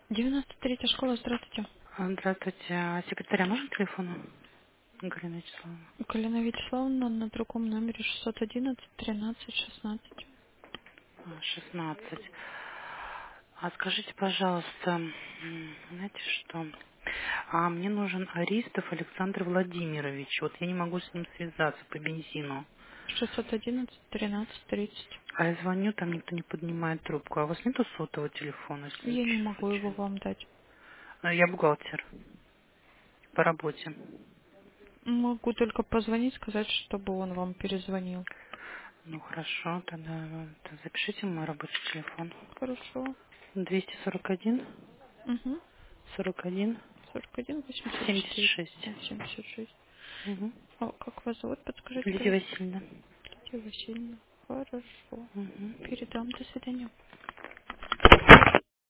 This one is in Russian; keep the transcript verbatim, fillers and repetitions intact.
девяносто третья школа, здравствуйте. А, Здравствуйте. А секретаря можно телефона? Галина Вячеславовна. Галина Вячеславовна на другом номере шестьсот одиннадцать тринадцать шестнадцать. А, шестнадцать. А скажите, пожалуйста, м, знаете что? А мне нужен Аристов Александр Владимирович. Вот я не могу с ним связаться по бензину. шестьсот одиннадцать тринадцать тридцать. А я звоню, там никто не поднимает трубку. А у вас нету сотового телефона, если Я не ничего могу его случайно? вам дать. А, Я бухгалтер по работе. Могу только позвонить, сказать, чтобы он вам перезвонил. Ну хорошо, тогда э, т- запишите мой рабочий телефон. Хорошо. двести сорок один Угу. сорок один сорок один восемьдесят семьдесят четыре шесть. семьдесят шесть. Угу. А как вас зовут? Подскажите, Лидия пожалуйста. Васильевна. Лидия Васильевна. Хорошо. Угу. Передам. До свидания.